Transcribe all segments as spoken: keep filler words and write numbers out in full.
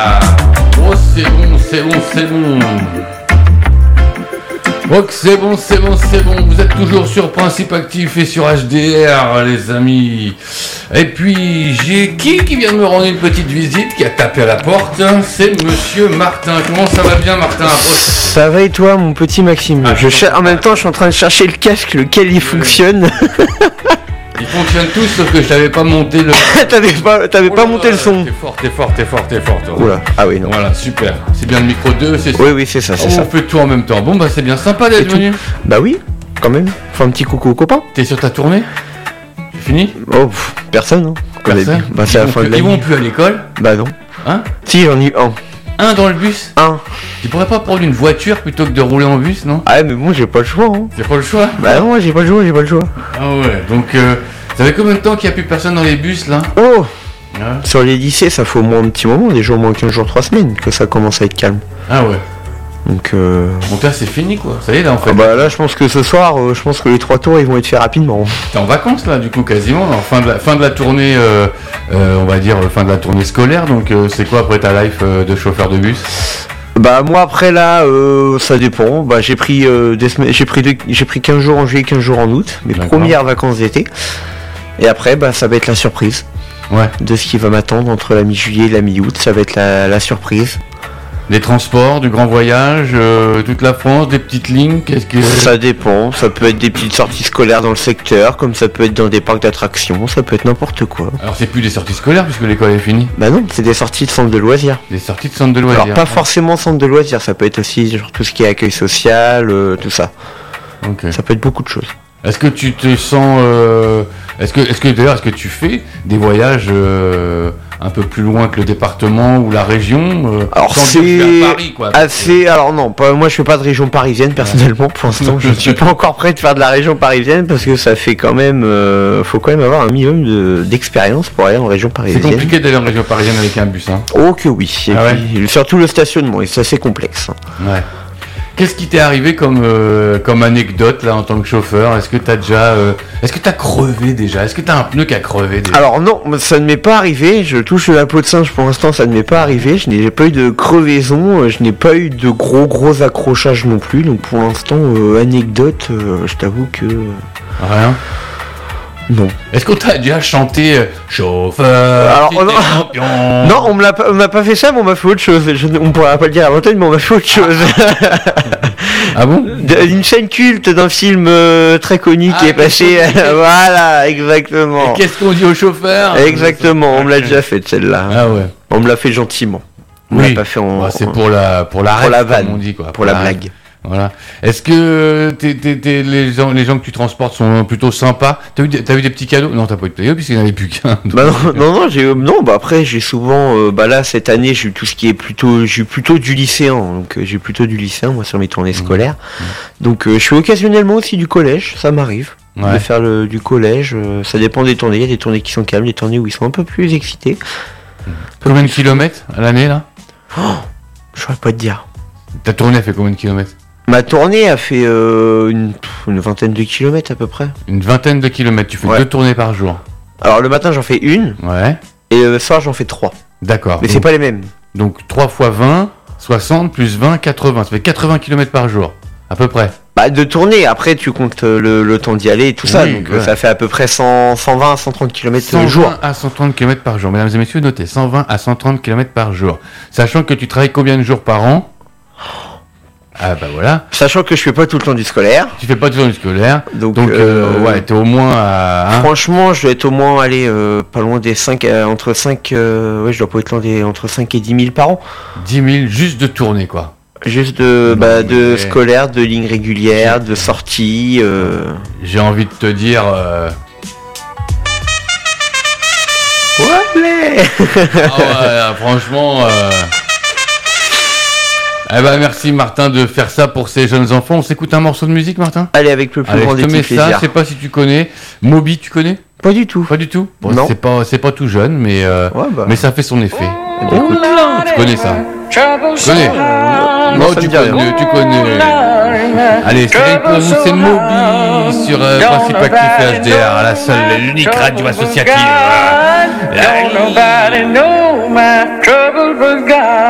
Voilà. Oh, c'est bon, c'est bon, c'est bon. Oh, c'est bon, c'est bon, c'est bon. Vous êtes toujours sur Principe Actif et sur H D R, les amis. Et puis, j'ai qui qui vient de me rendre une petite visite, qui a tapé à la porte. C'est Monsieur Martin. Comment ça va bien, Martin? Ça va et toi, mon petit Maxime? ah, je cher- En même temps, je suis en train de chercher le casque, lequel il euh... fonctionne. Ils fonctionnent tous, sauf que je t'avais pas monté le... t'avais pas, t'avais oh pas là, monté le son. T'es fort, t'es fort, t'es fort, t'es fort. Toi. Oula, ah oui, non. Voilà, super. C'est bien le micro deux, c'est ça? Oui, oui, c'est ça, c'est oh, ça. On fait tout en même temps. Bon, bah c'est bien sympa d'être venu. Bah oui, quand même. Fais un petit coucou aux copains. T'es sur ta tournée? C'est fini? Oh, pff, personne, non. Personne bah, c'est ils, la vont fin plus, de la ils vont plus à l'école? Bah non. Hein? Si, j'en ai eu un. Un dans le bus? Un. Tu pourrais pas prendre une voiture plutôt que de rouler en bus, non? Ah mais bon, j'ai pas le choix, hein. J'ai pas le choix? Bah non, j'ai pas le choix, j'ai pas le choix. Ah ouais, donc euh, ça fait combien de temps qu'il n'y a plus personne dans les bus, là? Oh ouais. Sur les lycées, ça fait au moins un petit moment, déjà au moins quinze jours, trois semaines, que ça commence à être calme. Ah ouais. Donc euh... Donc là c'est fini quoi, ça y est là en fait. Ah bah là je pense que ce soir, euh, je pense que les trois tours ils vont être faits rapidement. T'es en vacances là du coup quasiment, en fin de la, fin de la tournée, euh, euh, on va dire fin de la tournée scolaire, donc euh, c'est quoi après ta life euh, de chauffeur de bus? Bah moi après là euh, ça dépend, bah j'ai pris euh, des semaines, j'ai pris deux, j'ai pris quinze jours en juillet, quinze jours en août, mes D'accord. premières vacances d'été. Et après bah ça va être la surprise. Ouais. De ce qui va m'attendre entre la mi-juillet et la mi-août, ça va être la, la surprise. Les transports, du grand voyage, euh, toute la France, des petites lignes, qu'est-ce que... Ça dépend, ça peut être des petites sorties scolaires dans le secteur, comme ça peut être dans des parcs d'attractions, ça peut être n'importe quoi. Alors c'est plus des sorties scolaires puisque l'école est finie? Bah non, c'est des sorties de centres de loisirs. Des sorties de centres de loisirs. Alors pas forcément centres de loisirs, ça peut être aussi genre tout ce qui est accueil social, euh, tout ça. Okay. Ça peut être beaucoup de choses. Est-ce que tu te sens... Euh... Est-ce que, est-ce que d'ailleurs, est-ce que tu fais des voyages euh, un peu plus loin que le département ou la région euh, Alors c'est à Paris, quoi, assez... Alors non, pas, moi je fais pas de région parisienne personnellement. Pour l'instant, je ne suis pas encore prêt de faire de la région parisienne parce que ça fait quand même... Euh, faut quand même avoir un minimum de, d'expérience pour aller en région parisienne. C'est compliqué d'aller en région parisienne avec un bus, hein? Oh que oui. Et ah puis, ouais. Surtout le stationnement, et c'est assez complexe. Ouais. Qu'est-ce qui t'est arrivé comme, euh, comme anecdote là en tant que chauffeur? Est-ce que t'as déjà, euh, est-ce que t'as crevé déjà? Est-ce que t'as un pneu qui a crevé déjà? Alors non, ça ne m'est pas arrivé. Je touche la peau de singe pour l'instant, ça ne m'est pas arrivé. Je n'ai pas eu de crevaison, je n'ai pas eu de gros gros accrochages non plus. Donc pour l'instant, euh, anecdote, euh, je t'avoue que rien. Non. Est-ce qu'on t'a déjà chanté euh, chauffeur? Alors non, non, on me l'a pas, on m'a pas fait ça, mais on m'a fait autre chose. Je, on pourra pas le dire à l'antenne, mais on m'a fait autre chose. Ah bon? Une scène culte d'un film euh, très connu ah, qui est passé. Voilà, exactement. Et qu'est-ce qu'on dit au chauffeur? Exactement, on me l'a déjà fait celle-là. Ah ouais. On me l'a fait gentiment. On oui. l'a pas fait en. Bah, c'est pour la pour la pour rêve, la vanne, comme on dit quoi. Pour, pour la, la blague. Voilà. Est-ce que t'es, t'es, t'es, les, gens, les gens que tu transportes sont plutôt sympas? T'as eu, t'as eu des petits cadeaux? Non, t'as pas eu de cadeaux puisqu'il n'y en avait plus qu'un. Bah non, non, non, j'ai, non, bah après j'ai souvent, euh, bah là cette année j'ai eu tout ce qui est plutôt, j'ai eu plutôt du lycéen, donc euh, j'ai plutôt du lycéen moi sur mes tournées scolaires. Mmh. Donc euh, je fais occasionnellement aussi du collège, ça m'arrive ouais. de faire le, du collège. Euh, ça dépend des tournées. Il y a des tournées qui sont calmes, des tournées où ils sont un peu plus excités. Mmh. Combien de kilomètres à l'année là? Oh, je saurais pas te dire. Ta tournée a fait combien de kilomètres? Ma tournée a fait euh, une, une vingtaine de kilomètres à peu près. Une vingtaine de kilomètres, tu fais ouais. deux tournées par jour. Alors le matin j'en fais une, ouais. Et le soir j'en fais trois. D'accord. Mais donc, c'est pas les mêmes. Donc trois fois vingt, soixante plus vingt, quatre-vingts. Ça fait quatre-vingts kilomètres par jour, à peu près. Bah de tournée, après tu comptes le, le temps d'y aller et tout oui, ça, donc ouais. ça fait à peu près cent, cent vingt à cent trente kilomètres par jour. cent vingt à cent trente kilomètres par jour. Mesdames et messieurs, notez, cent vingt à cent trente kilomètres par jour. Sachant que tu travailles combien de jours par an? Ah bah voilà. Sachant que je fais pas tout le temps du scolaire. Tu fais pas tout le temps du scolaire. Donc, donc euh, euh, ouais, t'es au moins à... Hein franchement, je dois être au moins aller euh, pas loin des cinq, euh, entre cinq, euh, ouais, je dois pas être loin des entre cinq et dix mille par an. dix mille juste de tournée quoi. Juste de, non, bah, de mais... scolaire, de lignes régulières, de sorties. Euh... J'ai envie de te dire... Euh... Ouais, ah ouais, franchement... Euh... Eh ben merci Martin de faire ça pour ces jeunes enfants. On s'écoute un morceau de musique, Martin? Allez, avec le plus Allez, grand des petits plaisirs. Je sais pas si tu connais. Moby, tu connais? Pas du tout. Pas du tout. Bon, non. C'est pas, c'est pas tout jeune, mais euh, ouais, bah. mais ça fait son effet. Eh ben, écoute, tu connais ça? Tu connais? Euh, non, non tu connais, tu connais. Allez, c'est rien pour vous, c'est Moby sur euh, Principe Actif et H D R, la seule, l'unique radio associative. Don't nobody know my trouble but God.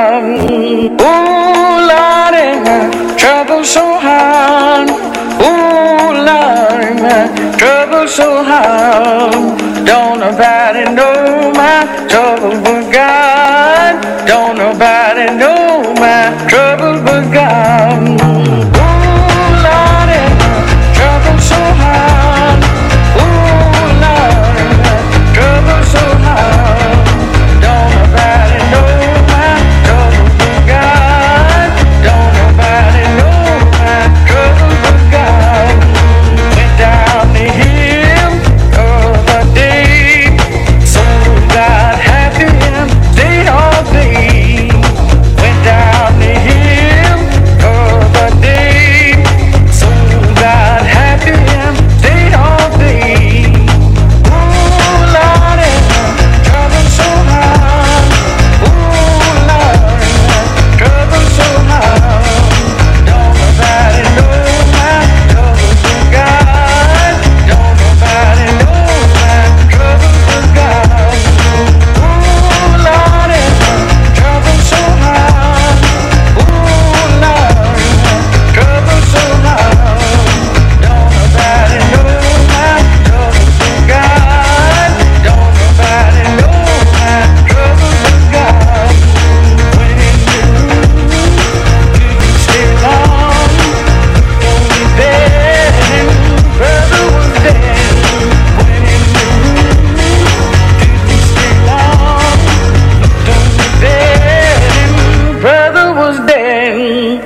don't nobody know my trouble but God. Ooh, Lordy, my trouble so hard. Ooh, Lordy, my trouble so hard. Don't nobody know my trouble but God. Don't nobody know my trouble but God. Went down the hill the other day, so got happy and stayed all day. Went down the hill the other day, so got happy and stayed all day. Ooh, Lordy, trouble so hard. Ooh, Lordy, trouble so hard. Don't nobody know my trouble but God. Don't nobody know my trouble but God. Ooh, Lordy, trouble so hard. Ooh, Lordy, trouble so hard. Don't nobody know my trouble but God. Don't nobody know my trouble but God. When in the room, didn't stay long. Only then, brother was dead. When in the room, didn't stay long. Only then, brother was dead.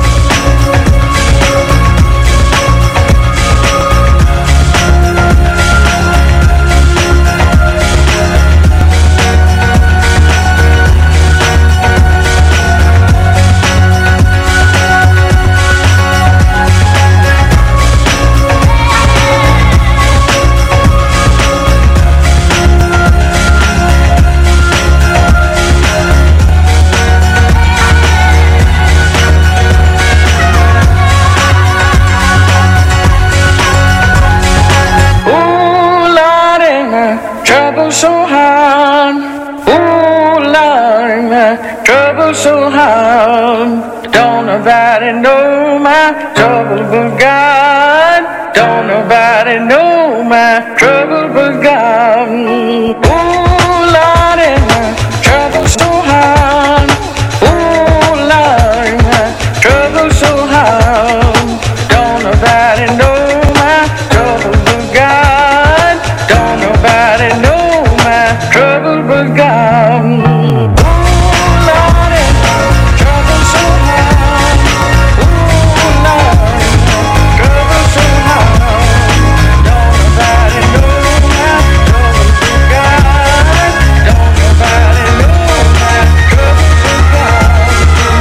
Ooh, Lordy, my trouble so hard. Ooh, Lordy, my trouble so hard. Don't nobody know my trouble but God. Don't nobody know my trouble but God. Ooh, Lordy, my trouble so hard. Ooh, Lordy, my trouble so hard. Don't nobody know my trouble but God. Don't nobody know my trouble but God. Ooh, Lordy, trouble so hard. Ooh, Lordy, trouble so hard. Don't nobody know my trouble but God. Don't nobody know my trouble but God.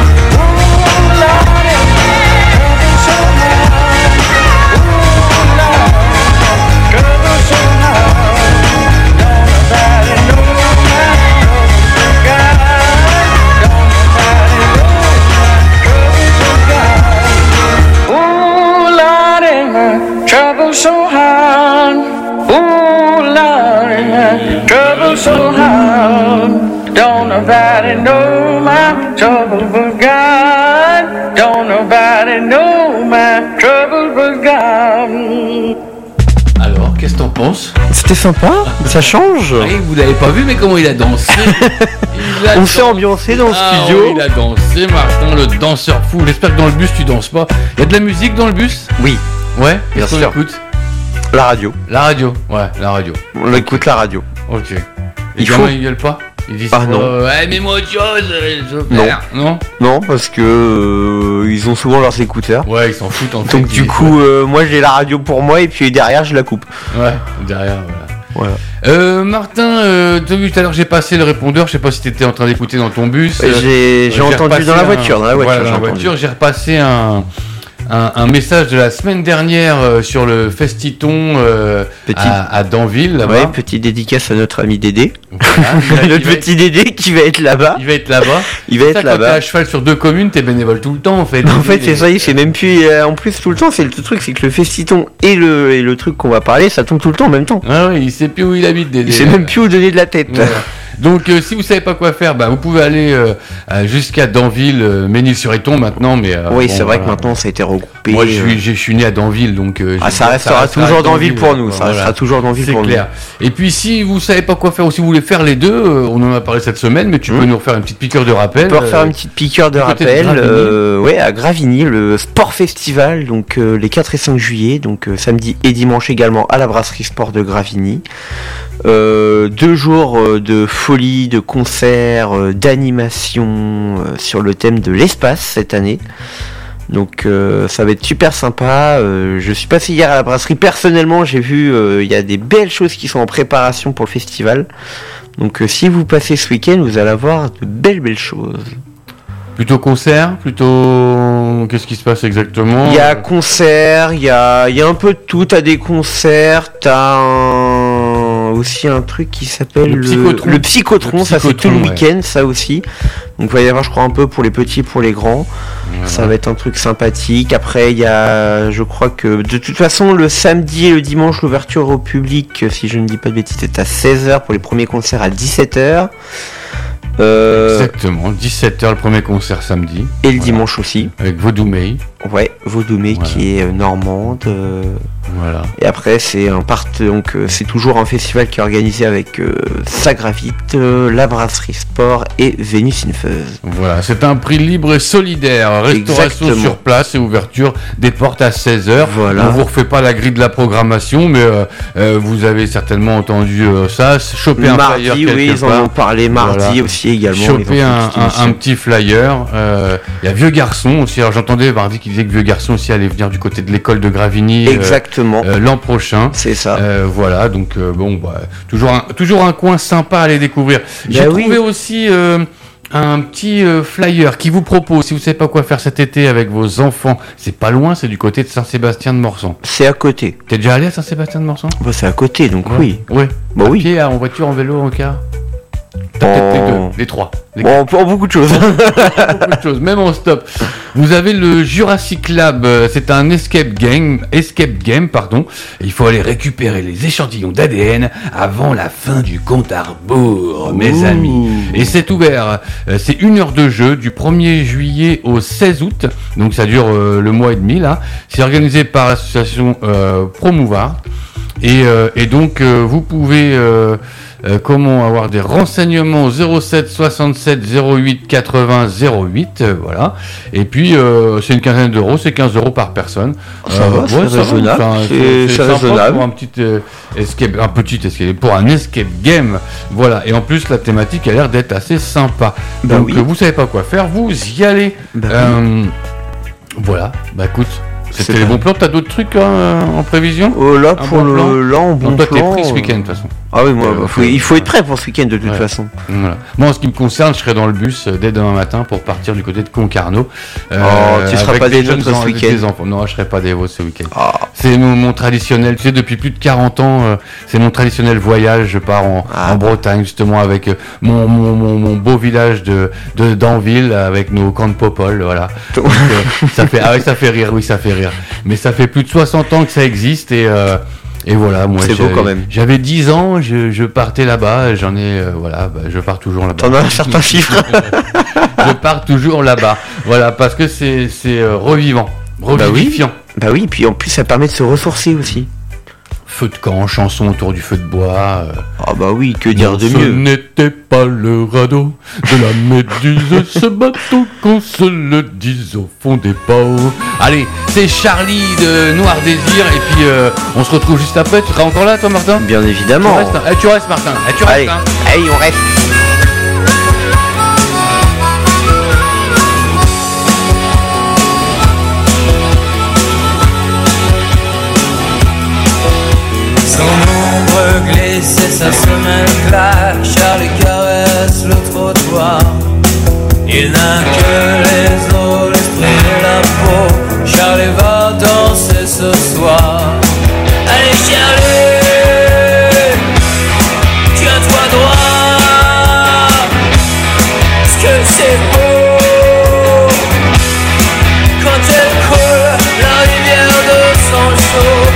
Ooh, Lordy, trouble so hard. Ooh, Lordy, trouble so hard. Don't nobody know my trouble but God. Don't nobody know my trouble but God. Ooh, Lordy, my trouble so hard. Ooh, Lordy, my trouble so hard. Don't nobody know my trouble but God. Don't nobody know my trouble but God. Alors, qu'est-ce que t'en penses? C'était sympa, ça change. Oui, vous l'avez pas vu, mais comment il a dansé. Il a On s'est ambiancé dans le Ah, studio. oui, il a dansé, Martin, le danseur fou. J'espère que dans le bus, tu danses pas. Il y a de la musique dans le bus? Oui, Ouais, Bien qu'est-ce qu'on sûr. écoute? la radio. La radio, ouais, la radio. On écoute la radio. Ok. Les Il gamins, faut- ils gueulent pas? Ils disent Ah, pas, non. euh, ouais, mets-moi autre chose, euh, je perds. Non. Non, parce que euh, ils ont souvent leurs écouteurs. Ouais, ils s'en foutent en fait. Donc du Ils- coup, euh, moi j'ai la radio pour moi et puis derrière je la coupe. Ouais, derrière, voilà. Voilà. Euh, Martin, euh, t'as vu tout à l'heure, j'ai passé le répondeur, je sais pas si t'étais en train d'écouter dans ton bus. J'ai Euh, j'ai entendu repassé dans la un- voiture, dans la voiture. Voilà, j'ai dans la entendu. voiture, j'ai repassé un, un, un message de la semaine dernière euh, sur le Festiton euh, Petit- à, à Danville, là-bas. Ouais, petite dédicace à notre ami Dédé. Voilà, il va- il Notre va être- petit Dédé qui va être là-bas. il va être là-bas. Il va C'est être ça, quand t'es là-bas. à cheval sur deux communes, t'es bénévole tout le temps en fait. En fait, c'est ça, il fait même plus. euh, en plus, tout le temps, c'est le truc, c'est que le Festiton et le, et le truc qu'on va parler, ça tombe tout le temps en même temps. Ah oui, il sait plus où il habite. Dédé. Il sait même plus où donner de la tête. Voilà. Donc euh, si vous savez pas quoi faire, bah, vous pouvez aller euh, euh, jusqu'à Danville, euh, Ménil-sur-Éton maintenant. Mais euh, oui, bon, c'est vrai voilà. que maintenant ça a été regroupé. Moi, je suis, euh, je suis né à Danville, donc euh, Ah, j'ai- ça restera restera toujours à Danville pour nous. Ça voilà. restera toujours Danville C'est pour clair. Et puis si vous savez pas quoi faire ou si vous voulez faire les deux, euh, on en a parlé cette semaine, mais tu Mmh. peux nous refaire une petite piqûre de rappel. On peut refaire euh, une petite piqûre de du côté de rappel, Gravigny. euh, ouais, à Gravigny, le Sport Festival, donc euh, les quatre et cinq juillet, donc euh, samedi et dimanche également à la brasserie Sport de Gravigny. Euh, deux jours euh, de folie, de concerts, euh, d'animation euh, sur le thème de l'espace cette année. Donc euh, ça va être super sympa. Euh, je suis passé hier à la brasserie. Personnellement, j'ai vu euh, il y a des belles choses qui sont en préparation pour le festival. Donc euh, si vous passez ce week-end, vous allez avoir de belles belles choses. Plutôt concert, plutôt qu'est-ce qui se passe exactement? Il y a concert, il y a, il y a un peu de tout. T'as des concerts, t'as un... aussi un truc qui s'appelle Le le, Psychotron. le Psychotron. Le Ça c'est tout le Psychotron, week-end, ça aussi. Donc il va y avoir, je crois, un peu pour les petits, pour les grands. Voilà. Ça va être un truc sympathique. Après, il y a, je crois que de toute façon, le samedi et le dimanche, l'ouverture au public, si je ne dis pas de bêtises, est à seize heures pour les premiers concerts à dix-sept heures. Euh, Exactement, dix-sept heures le premier concert samedi. et le Voilà. dimanche aussi. Avec Vaudoumey. Ouais, Vaudoumey Voilà. qui est euh, normande. euh, Voilà. Et après, c'est un part, donc euh, c'est toujours un festival qui est organisé avec euh, Sagravite, euh, la brasserie Sport et Vénus Infeuse. Voilà, c'est un prix libre et solidaire. Restauration Exactement. sur place et ouverture des portes à seize heures. Voilà. On vous refait pas la grille de la programmation, mais euh, euh, vous avez certainement entendu euh, ça. Choper un flyer Mardi, quelque oui, ils en part. ont parlé. Mardi Voilà. aussi également. Choper ils ont un, fait une petite un- émission. un petit flyer. Euh, Il y a Vieux Garçon aussi. Alors j'entendais Mardi qui disait que Vieux Garçon aussi allait venir du côté de l'école de Gravigny euh, Exactement. euh, l'an prochain. C'est ça. Euh, voilà, donc euh, bon, bah, toujours un, toujours un coin sympa à aller découvrir. J'ai Bah oui. trouvé aussi euh, un petit euh, flyer qui vous propose, si vous savez pas quoi faire cet été avec vos enfants, c'est pas loin, c'est du côté de Saint-Sébastien de Morsan. C'est à côté. T'es déjà allé à Saint-Sébastien de Morsan? Bah, c'est à côté, donc oui. Oui. Bah À oui. pied, en voiture, en vélo, en car. T'as peut-être les En- deux, les trois. Les Bon, pour beaucoup de choses. beaucoup de choses, même en stop. Vous avez le Jurassic Lab, euh, c'est un escape game, escape game, pardon. Il faut aller récupérer les échantillons d'A D N avant la fin du compte à rebours, mes Ouh. amis. Et c'est ouvert, euh, c'est une heure de jeu du premier juillet au seize août, donc ça dure euh, le mois et demi là. C'est organisé par l'association euh, Promouvoir. Et, euh, et donc euh, vous pouvez euh, euh, comment avoir des renseignements au zéro sept soixante-sept zéro huit quatre-vingts zéro huit, euh, voilà. Et puis euh, c'est une quinzaine d'euros, c'est quinze euros par personne. Ça va, c'est va, raisonnable. enfin, C'est- c'est sympa raisonnable. pour un petit euh, escape, un petit escape, pour un escape game, voilà. Et en plus la thématique a l'air d'être assez sympa. Bah donc oui. euh, vous savez pas quoi faire, vous y allez. Bah Euh, voilà, bah écoute, c'était C'est les pas- bons plans. T'as d'autres trucs hein, en prévision? Oh, là, Un pour bon le, plan. là, en bon Donc toi t'es plan, pris ce euh, week-end de toute façon. Ah oui, moi, Euh, bah, faut- faut- il faut être prêt pour ce week-end de toute Ouais. façon. Voilà. Moi, en ce qui me concerne, je serai dans le bus euh, dès demain matin pour partir du côté de Concarneau. euh, Oh, tu seras avec pas des des jeunes nôtres ce en- avec week-end. des enfants. Non, je serai pas des vôtres ce week-end. Ah, C'est mon, mon traditionnel, tu sais, depuis plus de quarante ans, euh, c'est mon traditionnel voyage. Je pars en, Ah. en Bretagne, justement, avec euh, mon, mon, mon, mon beau village de, de d'Anville, avec nos camps de popol, voilà. Donc, euh, ça fait, ah oui, ça fait rire, oui, ça fait rire. Mais ça fait plus de soixante ans que ça existe et, euh, et voilà, moi, C'est beau j'ai- quand même. j'avais dix ans, je, je partais là-bas, j'en ai, euh, voilà, bah, je pars toujours là-bas. t'en as un certain chiffre. Je pars toujours là-bas, voilà, parce que c'est, c'est euh, revivant, revivifiant. Bah oui, puis en plus, ça permet de se ressourcer aussi. Feu de camp, chanson autour du feu de bois. euh, Ah bah oui, que dire non, de ce mieux. n'était pas le radeau de la Méduse, ce bateau qu'on se le dise au fond des ports. Allez, c'est Charlie de Noir Désir, et puis euh, on se retrouve juste après. Tu seras encore là, toi, Martin? Bien Tu évidemment. restes, hein. Eh, tu restes, Martin. Eh, tu restes, Allez, hein. allez, on reste. Son ombre glisse et sa semelle claque. Charlie caresse le trottoir. Il n'a que les os, l'esprit et la peau. Charlie va danser ce soir. Allez Charlie, tiens-toi droit. Est-ce que c'est beau quand elle coule la rivière de sang chaud?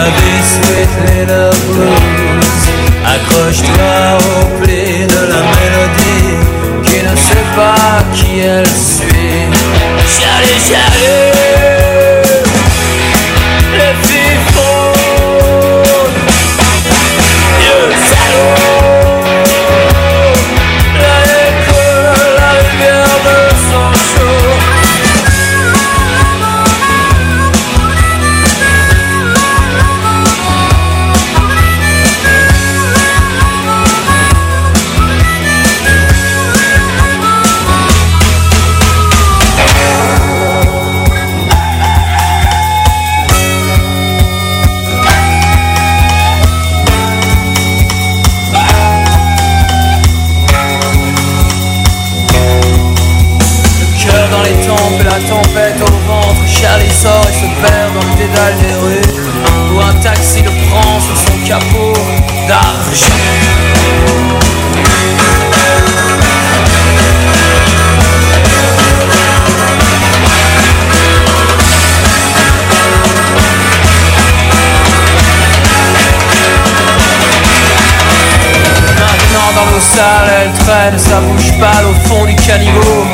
vie sweet little blues. Accroche-toi au pli de la mélodie qui ne sait pas qui elle suit. Charlie, Charlie, les filles frôlent, Dieu salaud, la école, la rivière de son chaud. Tempête au ventre, Charlie sort et se perd dans le dédale des rues, où un taxi le prend sur son capot d'argent. Maintenant dans l'eau sale, elle traîne sa bouche pâle au fond du caniveau.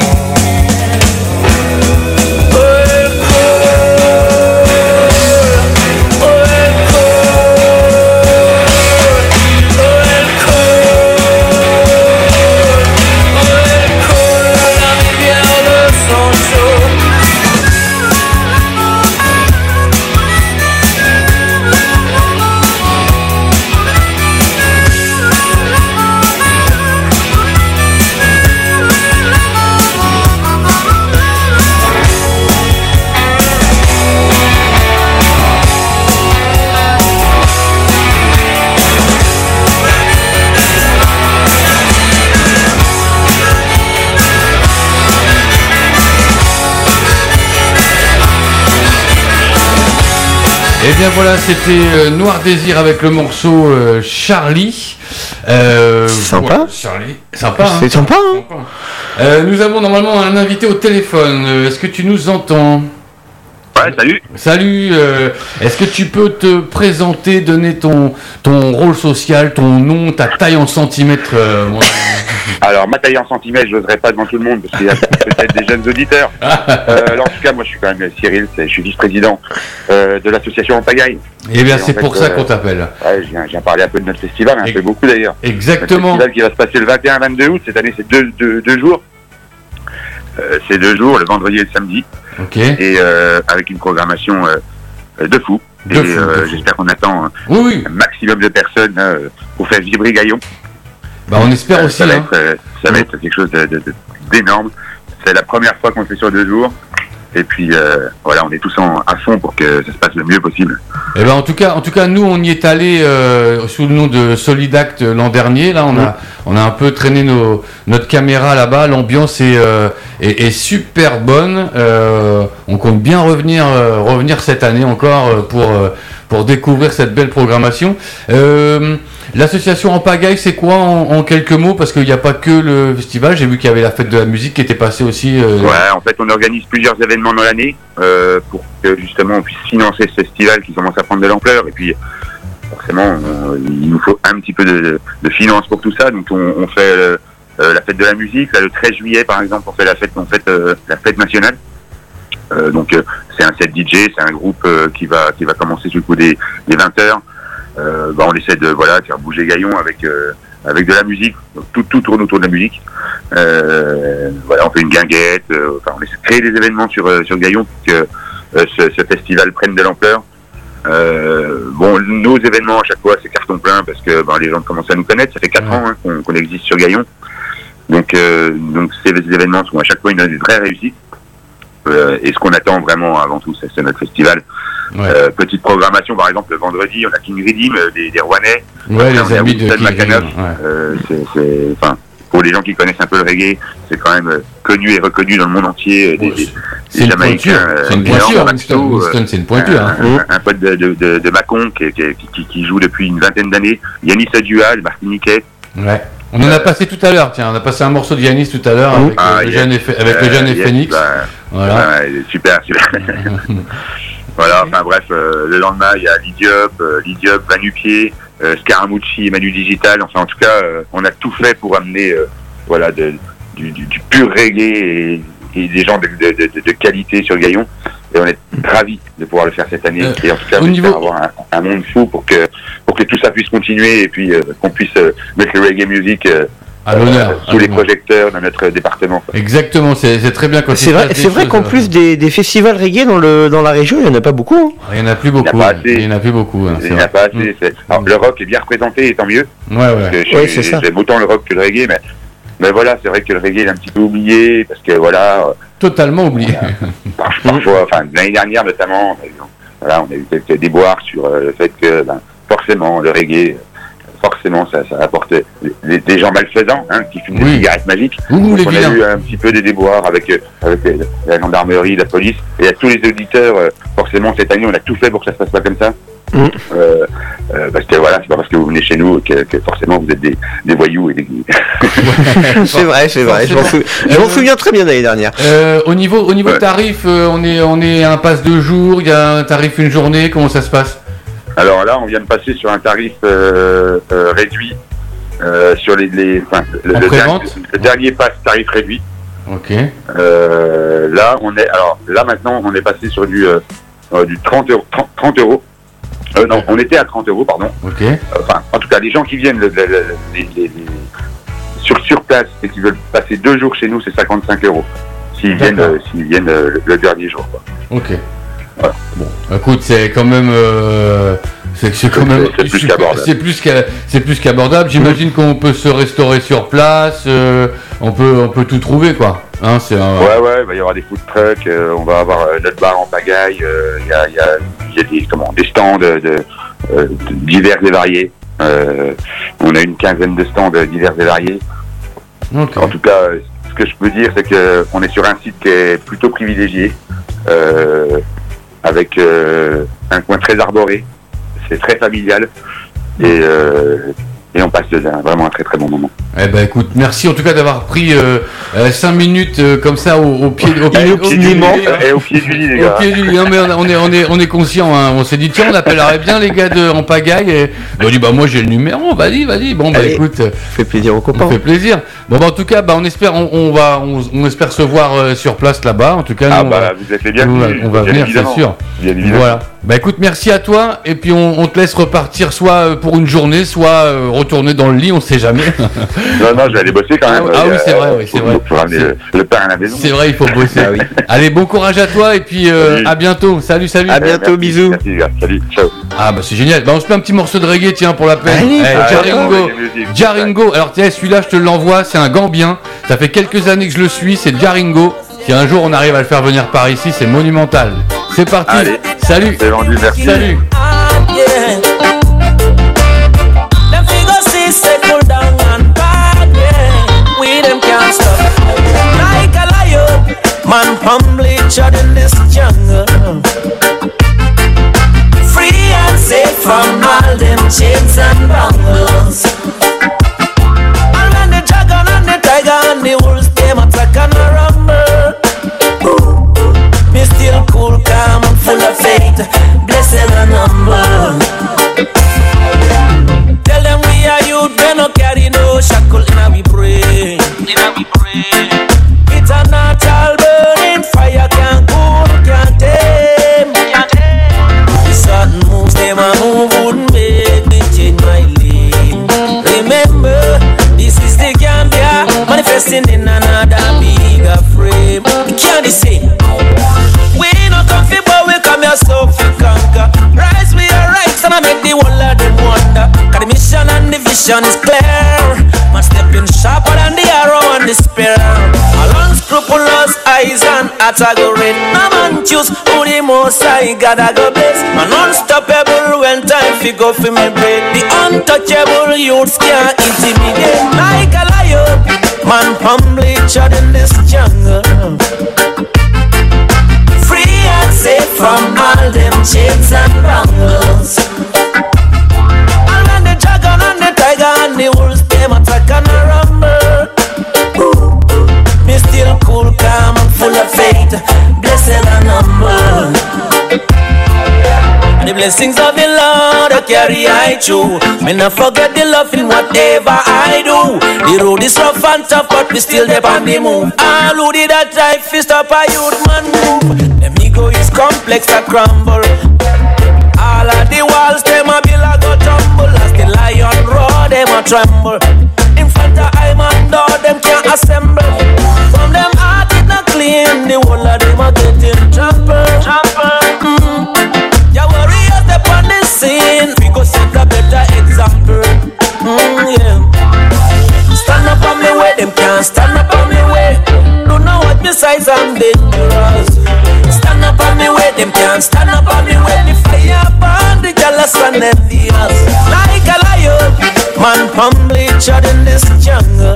Et bien voilà, c'était euh, Noir Désir avec le morceau euh, Charlie. Euh, Sympa. Ouais, Charlie, sympa. Hein, C'est sympa, hein. sympa. Euh, nous avons normalement un invité au téléphone. Euh, Est-ce que tu nous entends ? Ouais, salut. Salut. Euh, Est-ce que tu peux te présenter, donner ton ton rôle social, ton nom, ta taille en centimètres euh, moi... Alors, ma taille en centimètres, je n'oserais pas devant tout le monde parce qu'il y a peut-être des jeunes auditeurs. Euh, alors, en tout cas, moi, je suis quand même Cyril, je suis vice-président euh, de l'association En Pagaille. Eh bien, Et c'est en pour fait, ça euh, qu'on t'appelle. Ouais, je viens, je viens parler un peu de notre festival, un Et- peu beaucoup d'ailleurs. Exactement. Notre festival qui va se passer le vingt et un vingt-deux août. Cette année, c'est deux, deux, deux jours. Euh, c'est deux jours, le vendredi et le samedi. Ok. Et euh, avec une programmation euh, de fou. De et fou, euh, de fou. j'espère qu'on attend un Oui, oui. maximum de personnes euh, pour faire vibrer Gaillon. Bah, on espère Euh, aussi. ça, va Hein. être, euh, ça va être quelque chose de- de- de- d'énorme. C'est la première fois qu'on le fait sur deux jours. Et puis euh, voilà, on est tous en, à fond pour que ça se passe le mieux possible. Eh ben en tout cas, en tout cas, nous on y est allé euh, sous le nom de Solidact euh, l'an dernier. Là, on a, on a un peu traîné nos, notre caméra là-bas. L'ambiance est, euh, est, est super bonne. Euh, on compte bien revenir, euh, revenir cette année encore euh, pour euh, pour découvrir cette belle programmation. Euh, L'association En Pagaille, c'est quoi en, en quelques mots? Parce qu'il n'y a pas que le festival. J'ai vu qu'il y avait la fête de la musique qui était passée aussi. Euh... Ouais, en fait, on organise plusieurs événements dans l'année euh, pour que justement on puisse financer ce festival qui commence à prendre de l'ampleur. Et puis, forcément, on- il nous faut un petit peu de, de finances pour tout ça. Donc, on, on fait euh, euh, la fête de la musique. Là, le treize juillet, par exemple, on fait la fête, on fait euh, la fête nationale. Euh, donc, euh, c'est un set D J, c'est un groupe euh, qui va qui va commencer sur le coup des, des vingt heures. Euh, bah, on essaie de voilà de faire bouger Gaillon avec euh, avec de la musique. Donc, tout tout tourne autour de la musique. Euh, voilà, on fait une guinguette. Euh, enfin, on essaie de créer des événements sur euh, sur Gaillon pour que euh, ce, ce festival prenne de l'ampleur. Euh, bon, nos événements à chaque fois c'est carton plein parce que ben, les gens commencent à nous connaître. Ça fait quatre Ouais. ans hein, qu'on, qu'on existe sur Gaillon. Donc euh, donc ces événements sont à chaque fois une, une vraie réussite. Euh, et ce qu'on attend vraiment avant tout, c'est, c'est notre festival. Ouais, Euh, petite programmation, par exemple, le vendredi, on a King Redeem, euh, des, des Rouennais. ouais Après, on les a amis de Winston King McAnuff. Redeem, ouais. Euh, c'est, c'est, enfin, pour les gens qui connaissent un peu le reggae, c'est quand même euh, connu et reconnu dans le monde entier. euh, des, Ouais, des, C'est des une Jamaïcains, pointure, euh, c'est une énormes, pointure, Maxo, Winston, euh, Winston, c'est une pointure. Hein. un, un pote de, de, de, de Macon qui, qui, qui, qui joue depuis une vingtaine d'années, Yanis Adua, le Martiniquais. Ouais. On en a passé tout à l'heure, tiens, on a passé un morceau de Yanis tout à l'heure avec, Ah, euh, le yes. jeune F- avec le Euh, jeune yes, Phoenix. bah, Voilà. ouais, super, super. Voilà, enfin bref, euh, le lendemain, il y a Lidiop, euh, Lidiop, Vanupier, euh, Scaramucci et Manu Digital. Enfin, en tout cas, euh, on a tout fait pour amener euh, voilà, de, du, du, du pur reggae et, et des gens de, de, de, de qualité sur Gaillon. Et on est ravis de pouvoir le faire cette année. Euh, et en tout cas, on espère niveau... avoir un, un monde fou pour que, pour que tout ça puisse continuer et puis euh, qu'on puisse euh, mettre le reggae music euh, à l'honneur, euh, sous les projecteurs dans notre département. Quoi. Exactement, c'est, c'est très bien quand c'est vrai, c'est vrai qu'en euh... plus des, des festivals reggae dans, le, dans la région, il n'y en a pas beaucoup. Hein. Il n'y en a plus beaucoup. Il n'y en a plus beaucoup. Hein, il n'y en a pas assez. Mmh. C'est... Alors, le rock est bien représenté et tant mieux. Ouais, ouais. Je, ouais c'est ça. J'aime autant le rock que le reggae, mais, mais voilà, c'est vrai que le reggae est un petit peu oublié parce que voilà. Totalement oublié. Voilà, parfois, enfin, l'année dernière notamment, on a eu, voilà, on a eu quelques déboires sur euh, le fait que ben, forcément le reggae. Forcément, ça, ça apporte des, des gens malfaisants hein, qui fument oui. des cigarettes magiques. Ouh, Donc, on a eu un petit peu des déboires avec, avec la gendarmerie, la police. Et à tous les auditeurs, forcément, cette année, on a tout fait pour que ça se passe pas comme ça. Mmh. Euh, euh, parce que voilà, c'est pas parce que vous venez chez nous que, que forcément vous êtes des, des voyous et des. c'est vrai, c'est vrai. Je m'en, sou... je m'en souviens très bien l'année dernière. Euh, au niveau, au niveau ouais. tarif, euh, on est, on est à un pass de jour. Il y a un tarif une journée. Comment ça se passe? Alors là, on vient de passer sur un tarif euh, euh, réduit euh, sur les, les enfin, le, le, dernier, le dernier pass tarif réduit. Ok. Euh, là, on est alors là maintenant, on est passé sur du euh, du trente euros. trente, trente euros. Euh, non, on était à trente euros, pardon. Ok. Enfin, en tout cas, les gens qui viennent le, le, le, les, les, les, sur sur place et qui veulent passer deux jours chez nous, c'est cinquante-cinq euros. S'ils D'accord. viennent, euh, s'ils viennent euh, le, le dernier jour. Quoi. Ok. Voilà. Bon, écoute, c'est quand même, euh, c'est, c'est quand même, c'est plus qu'abordable. C'est plus, qu'à, c'est plus qu'abordable. J'imagine mmh. qu'on peut se restaurer sur place, euh, on peut, on peut tout trouver, quoi. Hein, c'est un... Ouais, ouais, bah, il y aura des food trucks, euh, on va avoir euh, notre bar en pagaille, il euh, y a, y a, y a des, comment, des stands de, de, euh, de divers et variés. Euh, on a une quinzaine de stands divers et variés. Okay. En tout cas, ce que je peux dire, c'est que on est sur un site qui est plutôt privilégié. Euh, avec euh, un coin très arboré, c'est très familial et, euh, et on passe un, vraiment un très très bon moment. Eh ben écoute, merci en tout cas d'avoir pris euh, euh, cinq minutes euh, comme ça au, au pied, au pied, au pied du lit, et au pied du lit les gars. Au pied du lit, non mais on est on est on est conscient, hein. On s'est dit tiens on appellerait bien les gars de en pagaille et on a dit bah moi j'ai le numéro, vas-y vas-y bon bah Allez, écoute, fait plaisir aux copains. On fait plaisir. Bon bah en tout cas bah on espère on, on va on, on espère se voir euh, sur place là-bas en tout cas. Ah nous, bah vous êtes les bienvenus. On va venir c'est sûr. Bien évidemment. Voilà. Bah écoute merci à toi et puis on, on te laisse repartir soit pour une journée soit euh, retourner dans le lit on sait jamais. Non non je vais aller bosser quand même. Ah, ah oui c'est vrai oui c'est faut, vrai. Faut ramener le, le pain à la maison. C'est vrai il faut bosser. Ah, oui. Allez bon courage à toi et puis euh, à bientôt. Salut salut. À bientôt merci, bisous. Merci gars. Salut ciao. Ah bah c'est génial. Bah on se met un petit morceau de reggae tiens pour la peine. Allez, hey, Jaringo. Jaringo. Alors tiens celui-là je te l'envoie c'est un Gambien. Ça fait quelques années que je le suis c'est Jaringo. Si un jour on arrive à le faire venir par ici c'est monumental. C'est parti. Allez. Salut. C'est vendu merci. Salut. Man humbly trod in this jungle, free and safe from all them chains and bangles. And when the dragon and the tiger and the wolves came attack and a rumble, ooh, me still cool, calm and full of faith, blessed and humble. Tell them we are youth, we no carry no shackle in our brain, in our brain. It's a natural burning fire, can't cool, can't tame. The certain moves them a move wouldn't make me change my lane. Remember, this is the Gambia manifesting in another bigger frame. You can't say we no comfy, but we come here so we conquer. Rise, we are right, and I make the whole of them wonder. Cause the mission and the vision is clear. Man stepping sharper than the arrow and the spear. Unscrupulous eyes and hearts are go red. No man choose who the most I gotta go bless. Man unstoppable when time fi go fi me bread. The untouchable youths can't intimidate. Like a lion, man humbly trod in this jungle, free and safe from all them chains and bangles. And when the dragon and the tiger and the wolves them attack and a rumble, me still cool, calm and full of faith, blessed and humble. blessings of the Lord I carry I through. Me not forget the love in whatever I do. The road is rough and tough, but we still there on the move. All who did that try fist up a youth man move. Them ego is complex and crumble. All of the walls them a build a go tumble. As the lion roar them a tremble. In front of I man door them can't assemble. From them heart it not clean. The whole of them a getting trampled. Mm. Ya warriors step on the scene. We go set a better example. Mm, yeah. Stand up on me way, them can't stand up on me way. Don't know what besides I'm dangerous. Stand up on me way, them can't stand up on me way. The fire burn the jealous and envious. Like a lion, man humbly trod in this jungle.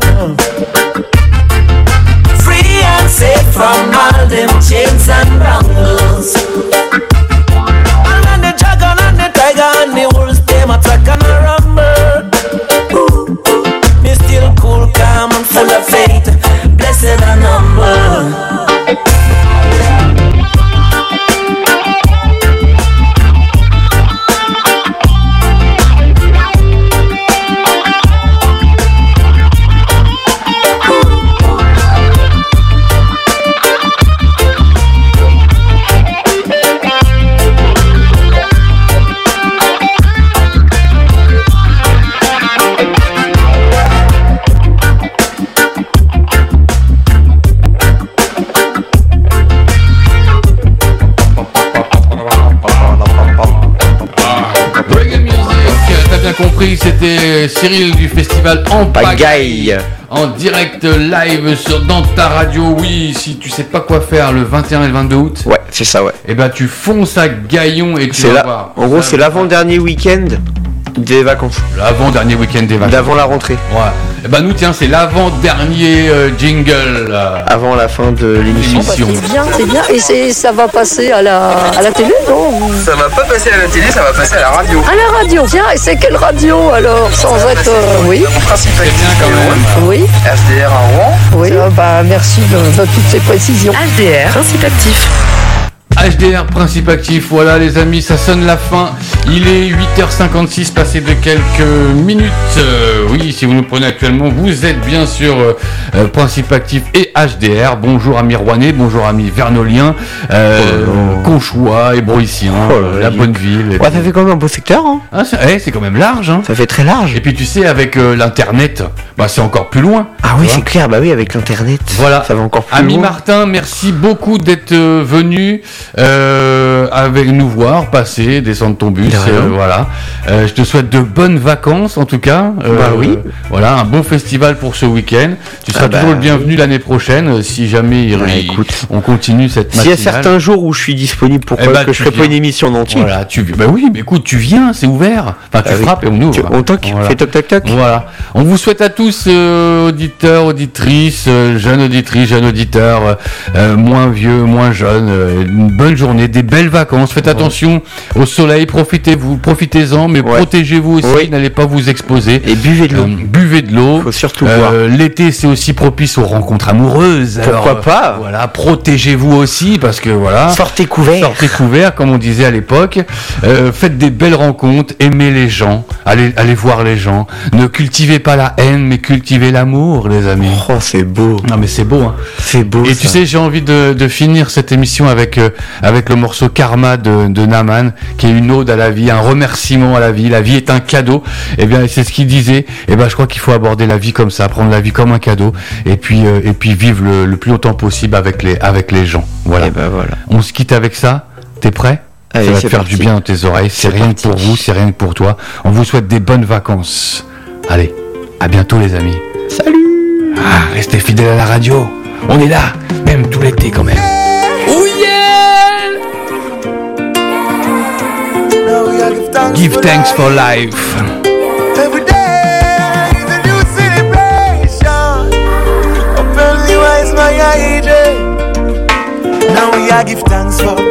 Free and safe from all them chains and bangles. And then the dragon and the tiger and the wolves, them attack and a rumble. Ooh, me still cool, calm and full of faith. Blessed and humble. Compris, c'était Cyril du festival En Pagaille, en direct live sur, dans ta radio. Oui, si tu sais pas quoi faire le vingt et un et le vingt-deux août, ouais, c'est ça, ouais. Et ben tu fonces à Gaillon et tu c'est vas la... voir. En gros, ça, c'est l'avant-dernier week-end des vacances. L'avant-dernier week-end des vacances. D'avant la rentrée. Ouais. Et ben nous, tiens, c'est l'avant-dernier euh, jingle. Euh, Avant la fin de l'émission. l'émission. C'est bien, c'est bien. Et c'est, ça va passer à la, à la télé, non? Ça va pas passer à la télé, ça va passer à la radio. À la radio. Tiens, et c'est quelle radio alors? Sans être. Euh, oui. Mon principe C'est bien quand même. Oui. H D R à Rouen. Oui. Euh, bah, merci de, de toutes ces précisions. H D R, principe actif. H D R, principe actif, voilà les amis, ça sonne la fin. Il est huit heures cinquante-six, passé de quelques minutes. Euh, oui, si vous nous prenez actuellement, vous êtes bien sûr euh, euh, principe actif et H D R. Bonjour amis rouennais, bonjour amis vernoliens, euh, oh Conchois, Hébroïciens, oh là là, la bonne ville. Ouais, ça fait quand même un beau secteur, hein. Ah, c'est, eh, c'est quand même large, hein. Ça fait très large. Et puis tu sais, avec euh, l'internet, bah c'est encore plus loin. Ah oui, c'est clair, bah oui, avec l'internet. Voilà, ça va encore plus Ami loin. Martin, merci beaucoup d'être euh, venu euh, avec nous voir passer, descendre ton bus. Euh, voilà. Euh, je te souhaite de bonnes vacances en tout cas. Euh, bah oui. Voilà, un bon festival pour ce week-end. Tu seras ah bah, toujours le bienvenu l'année prochaine si jamais il, bah, il, écoute, on continue cette matinale. S'il y a certains jours où je suis disponible, pourquoi eh bah, que je ferai pas une émission en entier. Voilà, tu bah oui, mais écoute, tu viens, c'est ouvert. Enfin, tu ah frappes oui. et on ouvre. Tu, on toque, voilà. Fais toc toc toc. Voilà. On vous souhaite à tous, euh, auditeurs, auditrices, euh, jeunes auditrices, jeunes auditeurs, euh, euh, moins vieux, moins jeunes, euh, une bonne journée, des belles vacances. Faites attention au soleil, profitez-vous, profitez-en, mais ouais. protégez-vous aussi, oui. n'allez pas vous exposer. Et buvez de l'eau. Euh, buvez de l'eau. Faut surtout euh, boire. L'été, c'est aussi propice aux rencontres amoureuses. Pourquoi Alors, pas euh, Voilà, protégez-vous aussi parce que voilà. Sortez couverts. Sortez couverts, comme on disait à l'époque. Euh, faites des belles rencontres, aimez les gens, allez, allez voir les gens. Ne cultivez pas la haine, mais cultivez l'amour, les amis. Oh, c'est beau. Non, mais c'est beau, hein. C'est beau. Et ça. tu sais, j'ai envie de, de finir cette émission avec euh, avec le morceau Karma de, de Naman, qui est une ode à la vie, un remerciement à la vie. La vie est un cadeau. Et bien, c'est ce qu'il disait. Et ben, je crois qu'il faut aborder la vie comme ça, prendre la vie comme un cadeau, et puis euh, et puis vivre le, le plus longtemps possible avec les avec les gens. Voilà. Et ben voilà. On se quitte avec ça. T'es prêt? Allez, ça va c'est te faire parti. du bien dans tes oreilles. C'est, C'est rien parti. que pour vous, c'est rien que pour toi. On vous souhaite des bonnes vacances. Allez, à bientôt les amis. Salut. Ah, restez fidèles à la radio. On est là, même tout l'été quand même. Oh yeah! Give thanks for life. Every day is a new celebration. Open your eyes, my age. Now we are give thanks for